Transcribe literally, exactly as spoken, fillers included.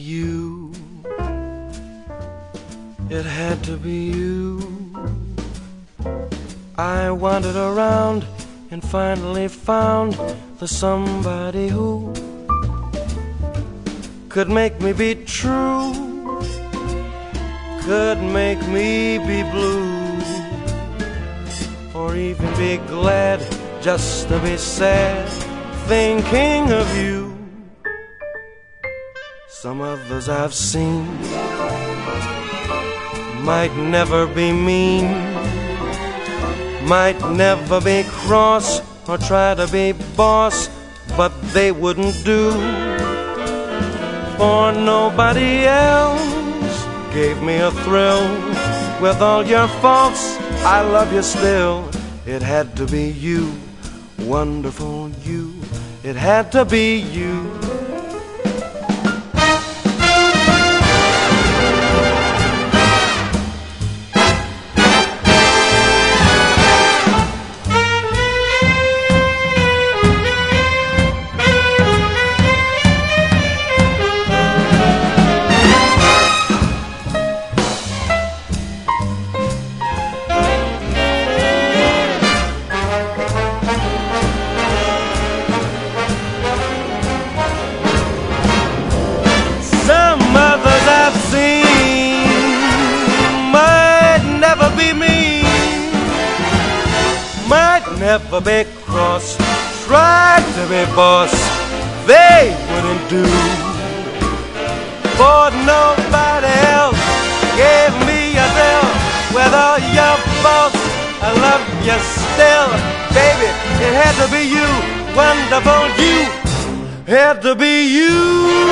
you. It had to be you. I wandered around and finally found the somebody who could make me be true, could make me be blue, or even be glad just to be sad thinking of you. Some others I've seen might never be mean, might never be cross or try to be boss, but they wouldn't do. For nobody else gave me a thrill. With all your faults, I love you still. It had to be you, wonderful you. It had to be you. Never be cross, tried to be boss, they wouldn't do. For nobody else gave me a deal. With all your faults, I love you still. Baby, it had to be you, wonderful you. Had to be you.